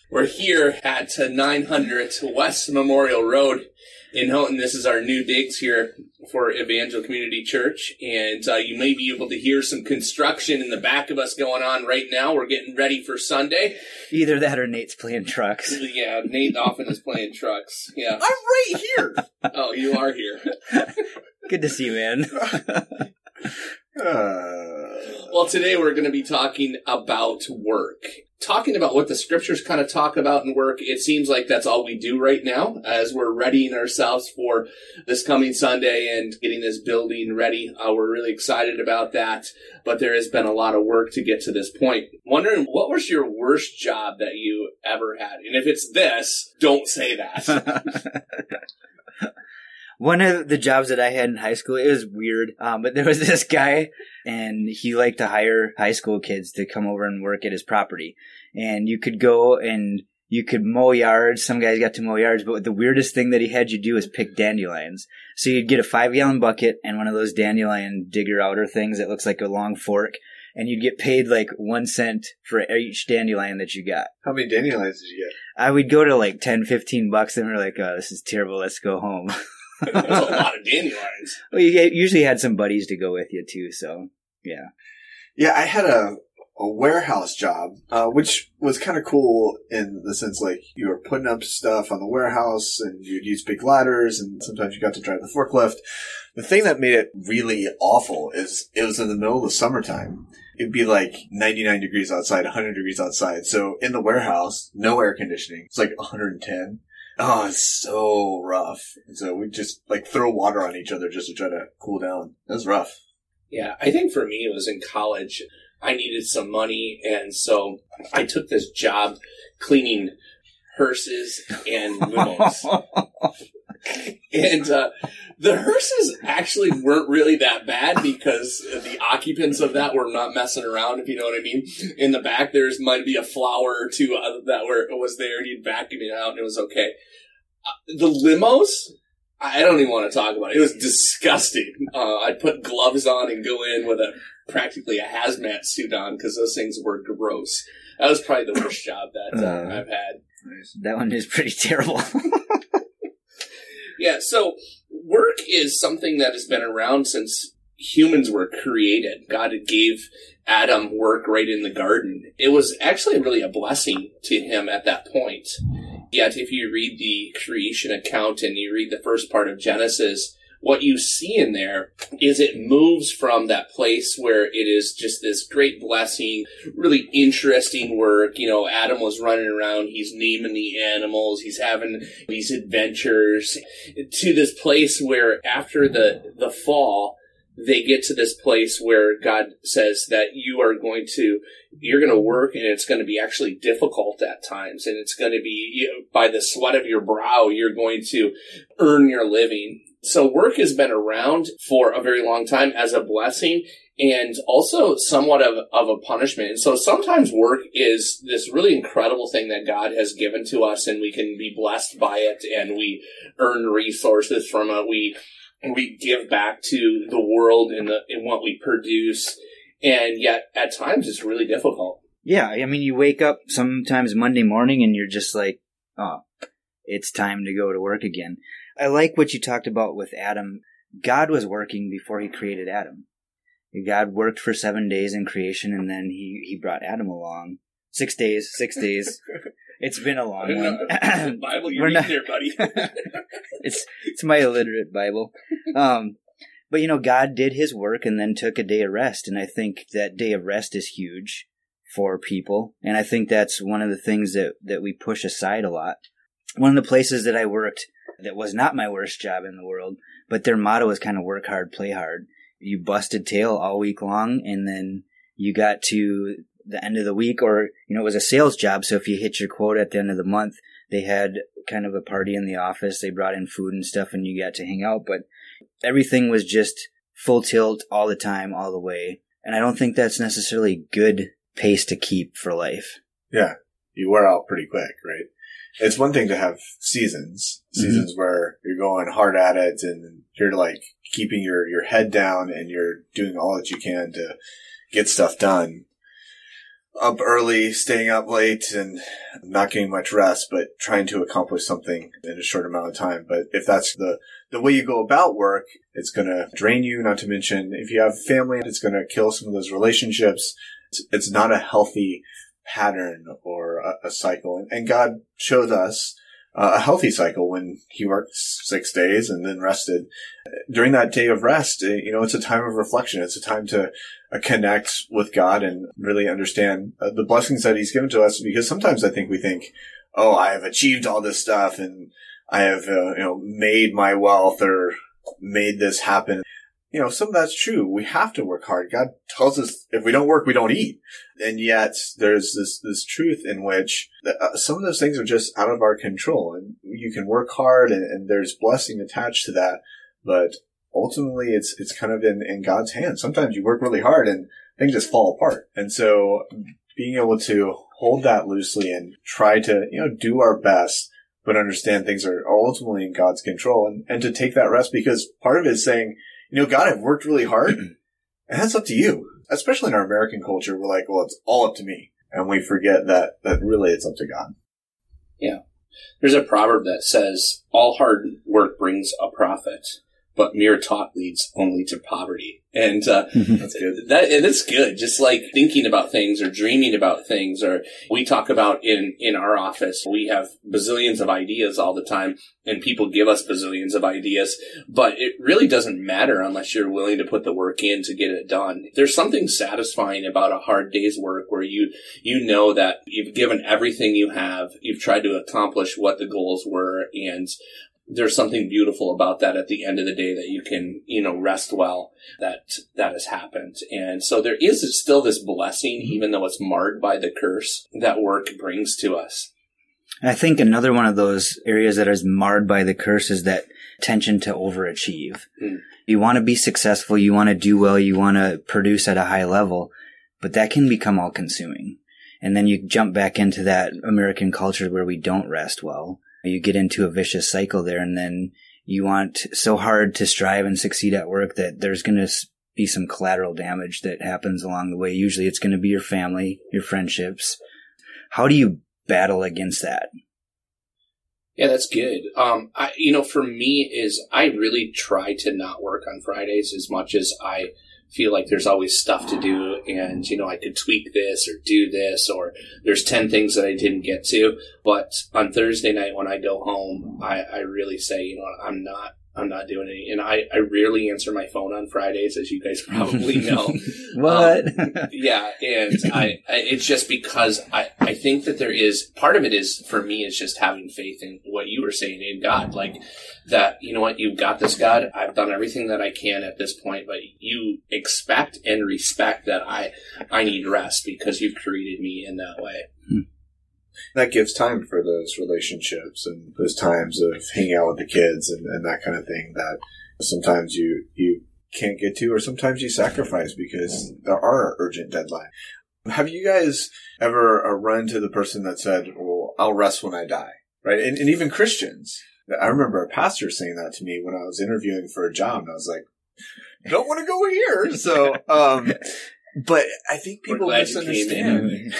We're here at 900 West Memorial Road in Houghton. This is our new digs here for Evangel Community Church, and you may be able to hear some construction in the back of us going on right now. We're getting ready for Sunday. Either that or Nate's playing trucks. Yeah, Nate often is playing trucks. Yeah, I'm right here. Oh, you are here. Good to see you, man. Well, today we're going to be talking about work. Talking about what the scriptures kind of talk about in work. It seems like that's all we do right now as we're readying ourselves for this coming Sunday and getting this building ready. We're really excited about that, but there has been a lot of work to get to this point. Wondering, what was your worst job that you ever had? And if it's this, don't say that. One of the jobs that I had in high school, it was weird, but there was this guy, and he liked to hire high school kids to come over and work at his property. And you could go and you could mow yards. Some guys got to mow yards, but the weirdest thing that he had you do is pick dandelions. So you'd get a 5-gallon bucket and one of those dandelion digger outer things that looks like a long fork, and you'd get paid like 1 cent for each dandelion that you got. How many dandelions did you get? I would go to like $10-15, and we're like, oh, this is terrible. Let's go home. That's a lot of dandelions. Well, you usually had some buddies to go with you too, so yeah. Yeah, I had a warehouse job, which was kind of cool in the sense like you were putting up stuff on the warehouse and you'd use big ladders and sometimes you got to drive the forklift. The thing that made it really awful is it was in the middle of the summertime. It'd be like 99 degrees outside, 100 degrees outside. So in the warehouse, no air conditioning. It's like 110. Oh, it's so rough. And so we just like throw water on each other just to try to cool down. It was rough. Yeah, I think for me it was in college. I needed some money, and so I took this job cleaning hearses and limos. And the hearses actually weren't really that bad because the occupants of that were not messing around, if you know what I mean. In the back, there's might be a flower or two that was there, and you'd vacuum it out, and it was okay. The limos, I don't even want to talk about it. It was disgusting. I'd put gloves on and go in with practically a hazmat suit on because those things were gross. That was probably the worst job that I've had. That one is pretty terrible. Yeah, so work is something that has been around since humans were created. God gave Adam work right in the garden. It was actually really a blessing to him at that point. Yet if you read the creation account and you read the first part of Genesis, what you see in there is it moves from that place where it is just this great blessing, really interesting work. You know, Adam was running around, he's naming the animals, he's having these adventures, to this place where after the fall, they get to this place where God says that you're going to work, and it's going to be actually difficult at times, and it's going to be, by the sweat of your brow, you're going to earn your living. So work has been around for a very long time as a blessing and also somewhat of a punishment. And so sometimes work is this really incredible thing that God has given to us, and we can be blessed by it, and we earn resources from it. We give back to the world in what we produce, and yet at times it's really difficult. Yeah, I mean, you wake up sometimes Monday morning and you're just like, oh, it's time to go to work again. I like what you talked about with Adam. God was working before he created Adam. God worked for 7 days in creation, and then he brought Adam along. 6 days. It's been a long one. Bible you read there, buddy. It's my illiterate Bible. But, God did his work and then took a day of rest, and I think that day of rest is huge for people, and I think that's one of the things that we push aside a lot. One of the places that I worked that was not my worst job in the world, but their motto was kind of work hard, play hard. You busted tail all week long, and then you got to the end of the week, or, it was a sales job, so if you hit your quota at the end of the month, they had kind of a party in the office. They brought in food and stuff, and you got to hang out, but everything was just full tilt all the time, all the way. And I don't think that's necessarily a good pace to keep for life. Yeah, you wear out pretty quick, right? It's one thing to have seasons where you're going hard at it and you're like keeping your head down and you're doing all that you can to get stuff done. up early, staying up late, and not getting much rest, but trying to accomplish something in a short amount of time. But if that's the way you go about work, it's going to drain you, not to mention if you have family, it's going to kill some of those relationships. It's not a healthy pattern or a cycle. And God showed us a healthy cycle when he worked 6 days and then rested. During that day of rest, it's a time of reflection. It's a time to connect with God and really understand the blessings that he's given to us. Because sometimes I think we think, oh, I have achieved all this stuff and I have, made my wealth or made this happen. Some of that's true. We have to work hard. God tells us if we don't work, we don't eat. And yet there's this truth in which some of those things are just out of our control. And you can work hard and there's blessing attached to that. But ultimately it's kind of in God's hands. Sometimes you work really hard and things just fall apart. And so being able to hold that loosely and try to, do our best, but understand things are ultimately in God's control and to take that rest, because part of it is saying, God, I've worked really hard, and that's up to you. Especially in our American culture, we're like, well, it's all up to me. And we forget that really it's up to God. Yeah. There's a proverb that says, all hard work brings a profit, but mere talk leads only to poverty. And that's good. That's good. Just like thinking about things or dreaming about things, or we talk about in our office, we have bazillions of ideas all the time, and people give us bazillions of ideas, but it really doesn't matter unless you're willing to put the work in to get it done. There's something satisfying about a hard day's work where you know that you've given everything you have, you've tried to accomplish what the goals were, and there's something beautiful about that at the end of the day, that you can, rest well, that has happened. And so there is still this blessing, even though it's marred by the curse that work brings to us. I think another one of those areas that is marred by the curse is that tension to overachieve. You want to be successful, you want to do well, you want to produce at a high level, but that can become all consuming. And then you jump back into that American culture where we don't rest well. You get into a vicious cycle there, and then you want so hard to strive and succeed at work that there's going to be some collateral damage that happens along the way. Usually it's going to be your family, your friendships. How do you battle against that? Yeah, that's good. For me is I really try to not work on Fridays as much as I feel like there's always stuff to do, and, I could tweak this or do this, or there's 10 things that I didn't get to. But on Thursday night when I go home, I really say, I'm not doing any. And I rarely answer my phone on Fridays, as you guys probably know. What? Yeah. And it's just because I think that there is, part of it is, for me, is just having faith in what you were saying in God. Like that, you've got this, God. I've done everything that I can at this point, but you expect and respect that I need rest because you've created me in that way. That gives time for those relationships and those times of hanging out with the kids and that kind of thing that sometimes you can't get to, or sometimes you sacrifice because there are urgent deadlines. Have you guys ever run to the person that said, well, I'll rest when I die, right? And even Christians. I remember a pastor saying that to me when I was interviewing for a job, and I was like, don't want to go here. So, but I think people misunderstand.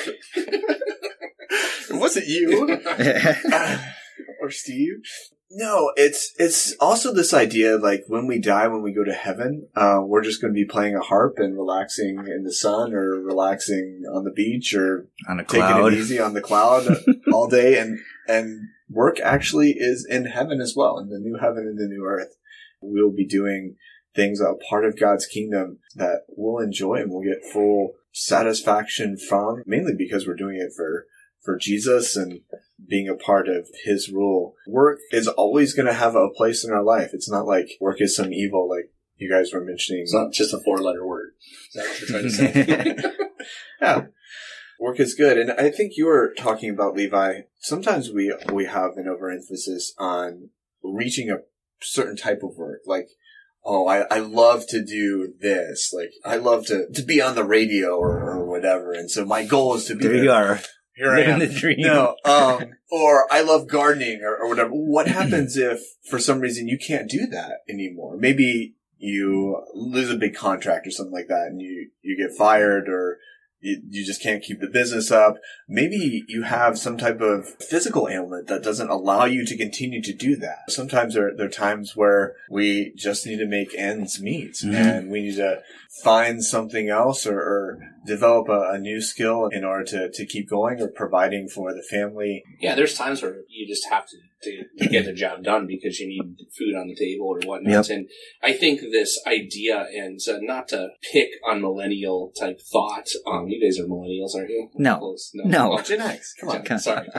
It wasn't you or Steve. No, it's also this idea of like when we die, when we go to heaven, we're just going to be playing a harp and relaxing in the sun or relaxing on the beach or on a cloud. Taking it easy on the cloud all day. And work actually is in heaven as well, in the new heaven and the new earth. We'll be doing things, a part of God's kingdom that we'll enjoy and we'll get full satisfaction from, mainly because we're doing it for Jesus and being a part of his rule. Work is always going to have a place in our life. It's not like work is some evil, like you guys were mentioning. It's not just a 4-letter word. Is that what you're trying to say? Yeah. Work is good. And I think you were talking about, Levi, sometimes we have an overemphasis on reaching a certain type of work. Like, oh, I love to do this. Like, I love to be on the radio or whatever. And so my goal is to be there. You are. Here I am. The dream. No, or I love gardening or whatever. What happens if for some reason you can't do that anymore? Maybe you lose a big contract or something like that and you get fired or you just can't keep the business up. Maybe you have some type of physical ailment that doesn't allow you to continue to do that. Sometimes there are times where we just need to make ends meet, and we need to find something else or develop a new skill in order to keep going or providing for the family. Yeah, there's times where you just have to get the job done because you need food on the table or whatnot. Yep. And I think this idea, and not to pick on millennial type thought, you guys are millennials, aren't you? No. Oh, Gen X. Come on. Sorry.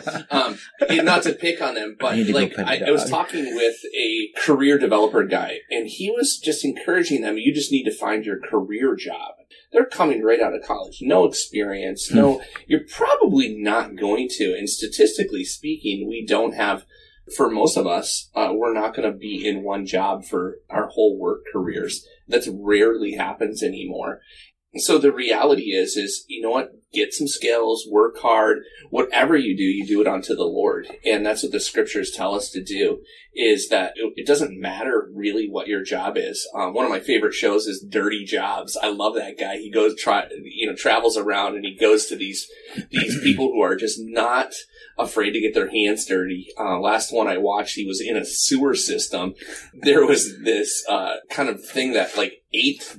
Not to pick on them, but like I was talking with a career developer guy, and he was just encouraging them, you just need to find your career job. They're coming right out of college. No experience. No, you're probably not going to. And statistically speaking, we don't have, for most of us, we're not going to be in one job for our whole work careers. That rarely happens anymore. So the reality is, you know what? Get some skills, work hard. Whatever you do it unto the Lord. And that's what the scriptures tell us to do, is that it doesn't matter really what your job is. One of my favorite shows is Dirty Jobs. I love that guy. He goes, travels around, and he goes to these people who are just not afraid to get their hands dirty. Last one I watched, he was in a sewer system. There was this kind of thing that like ate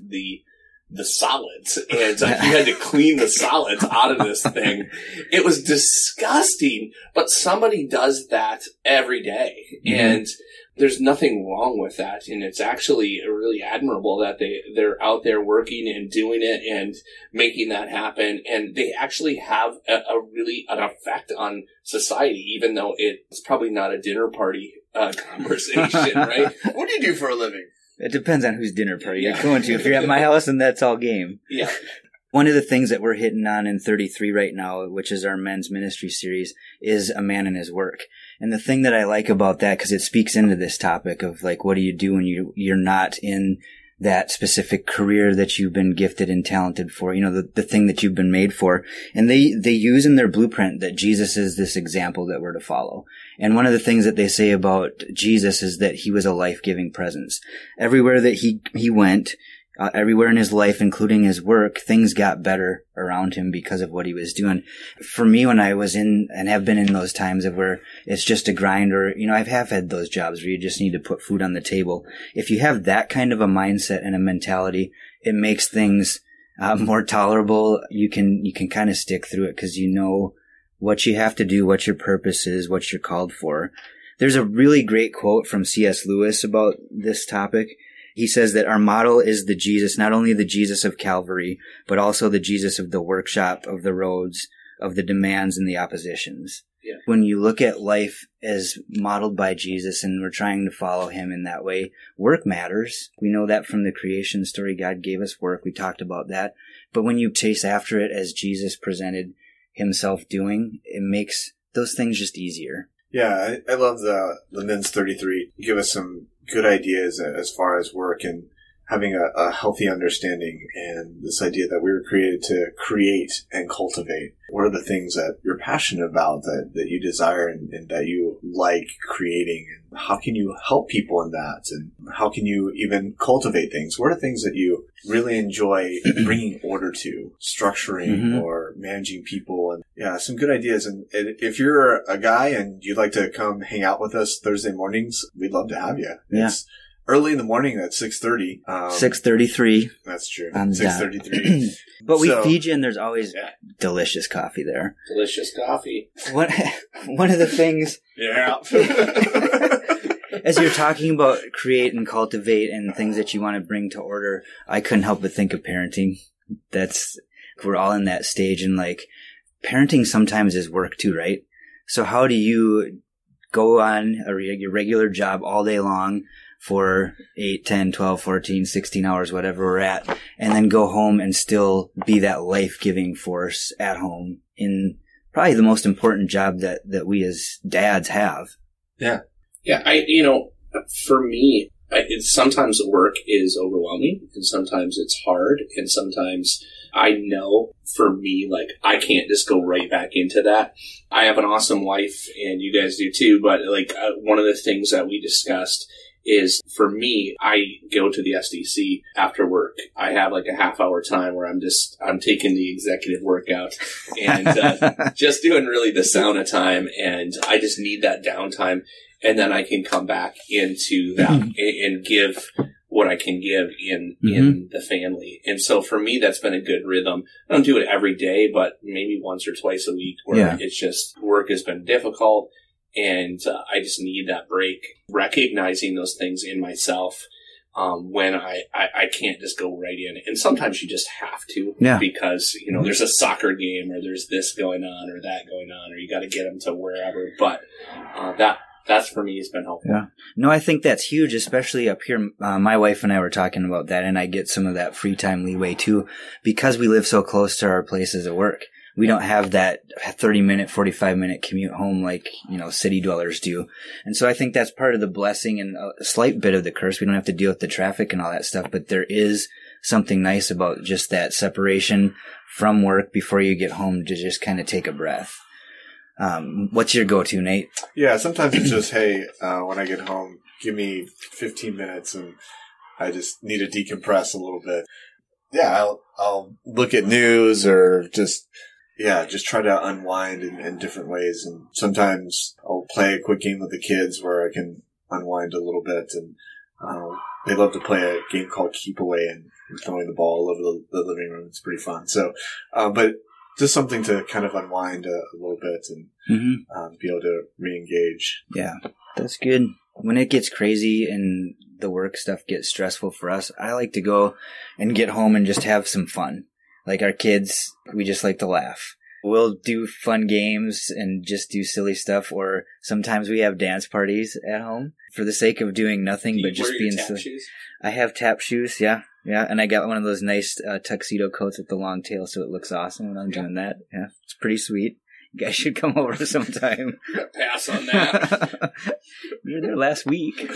the solids, and he had to clean the solids out of this thing. It was disgusting, but somebody does that every day, and there's nothing wrong with that. And it's actually really admirable that they're out there working and doing it and making that happen. And they actually have an effect on society, even though it's probably not a dinner party conversation, right? What do you do for a living? It depends on whose dinner party you're going to. If you're at my house, and that's all game. Yeah. One of the things that we're hitting on in 33 right now, which is our men's ministry series, is a man and his work. And the thing that I like about that, because it speaks into this topic of like, what do you do when you're not in that specific career that you've been gifted and talented for, the thing that you've been made for. And they use in their blueprint that Jesus is this example that we're to follow. And one of the things that they say about Jesus is that he was a life-giving presence. Everywhere that he went, everywhere in his life, including his work, things got better around him because of what he was doing. For me, when I was in and have been in those times of where it's just a grind, or, I have had those jobs where you just need to put food on the table. If you have that kind of a mindset and a mentality, it makes things more tolerable. You can kind of stick through it because you know what you have to do, what your purpose is, what you're called for. There's a really great quote from C.S. Lewis about this topic. He says that our model is the Jesus, not only the Jesus of Calvary, but also the Jesus of the workshop, of the roads, of the demands and the oppositions. Yeah. When you look at life as modeled by Jesus and we're trying to follow him in that way, work matters. We know that from the creation story. God gave us work. We talked about that. But when you chase after it as Jesus presented himself doing, it makes those things just easier. Yeah, I love the Men's 33. You give us some good ideas as far as work and having a healthy understanding, and this idea that we were created to create and cultivate. What are the things that you're passionate about, that you desire and that you like creating? And how can you help people in that? And how can you even cultivate things? What are things that you really enjoy bringing order to, structuring or managing people? And yeah, some good ideas. And if you're a guy and you'd like to come hang out with us Thursday mornings, we'd love to have you. Yeah. It's early in the morning at 6:30. 6:33. That's true. 6:33. But we feed you, and there's always delicious coffee there. Delicious coffee. One of the things... Yeah. As you're talking about create and cultivate and things that you want to bring to order, I couldn't help but think of parenting. We're all in that stage, and like, parenting sometimes is work too, right? So how do you go on your regular job all day long for 8, 10, 12, 14, 16 hours, whatever we're at, and then go home and still be that life-giving force at home in probably the most important job that we as dads have. Yeah. Yeah, for me, sometimes work is overwhelming, and sometimes it's hard, and sometimes I know for me, like, I can't just go right back into that. I have an awesome wife, and you guys do too, but like, one of the things that we discussed is for me, I go to the SDC after work. I have like a half-hour time where I'm taking the executive workout and just doing really the sauna time, and I just need that downtime, and then I can come back into that and give what I can give in the family. And so for me, that's been a good rhythm. I don't do it every day, but maybe once or twice a week where it's just work has been difficult. And I just need that break, recognizing those things in myself when I can't just go right in. And sometimes you just have to because, there's a soccer game or there's this going on or that going on or you got to get them to wherever. But that's for me has been helpful. Yeah. No, I think that's huge, especially up here. My wife and I were talking about that, and I get some of that free time leeway too because we live so close to our places of work. We don't have that 30-minute, 45-minute commute home like, city dwellers do. And so I think that's part of the blessing and a slight bit of the curse. We don't have to deal with the traffic and all that stuff, but there is something nice about just that separation from work before you get home to just kind of take a breath. What's your go-to, Nate? Yeah, sometimes it's just, hey, when I get home, give me 15 minutes and I just need to decompress a little bit. Yeah, I'll look at news or just try to unwind in different ways. And sometimes I'll play a quick game with the kids where I can unwind a little bit. And they love to play a game called Keep Away and throwing the ball all over the living room. It's pretty fun. So, but just something to kind of unwind a little bit and be able to re-engage. Yeah, that's good. When it gets crazy and the work stuff gets stressful for us, I like to go and get home and just have some fun. Like our kids, we just like to laugh. We'll do fun games and just do silly stuff, or sometimes we have dance parties at home for the sake of doing nothing but just being silly. Shoes? I have tap shoes, yeah. And I got one of those nice tuxedo coats with the long tail, so it looks awesome when I'm doing that. Yeah, it's pretty sweet. You guys should come over sometime. Pass on that. You were there last week.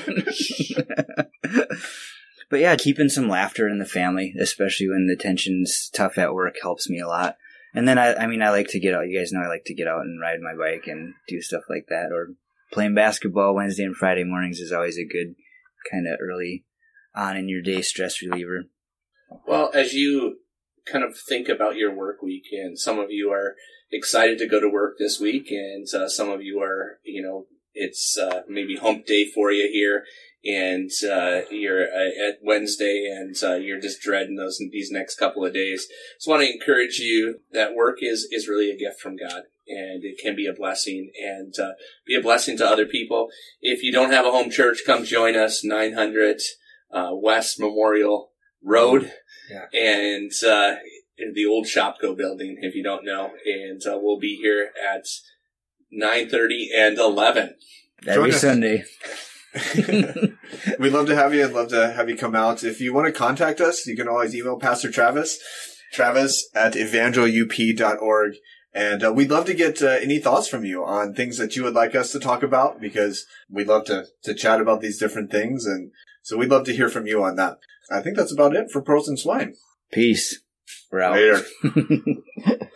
But yeah, keeping some laughter in the family, especially when the tension's tough at work, helps me a lot. And then I like to get out. You guys know I like to get out and ride my bike and do stuff like that. Or playing basketball Wednesday and Friday mornings is always a good kind of early on in your day stress reliever. Well, as you kind of think about your work week, and some of you are excited to go to work this week, and some of you are, it's maybe hump day for you here, and you're at Wednesday, and you're just dreading these next couple of days. So I want to encourage you that work is really a gift from God, and it can be a blessing, and be a blessing to other people. If you don't have a home church, come join us, 900 West Memorial Road, and the old Shopko building, if you don't know, and we'll be here at 9:30 and 11 every Sunday. We'd love to have you. I'd love to have you come out. If you want to contact us, you can always email Pastor Travis at evangelup.org. And we'd love to get any thoughts from you on things that you would like us to talk about, because we'd love to chat about these different things. And so we'd love to hear from you on that. I think that's about it for Pearls and Swine. Peace. We're out. Later.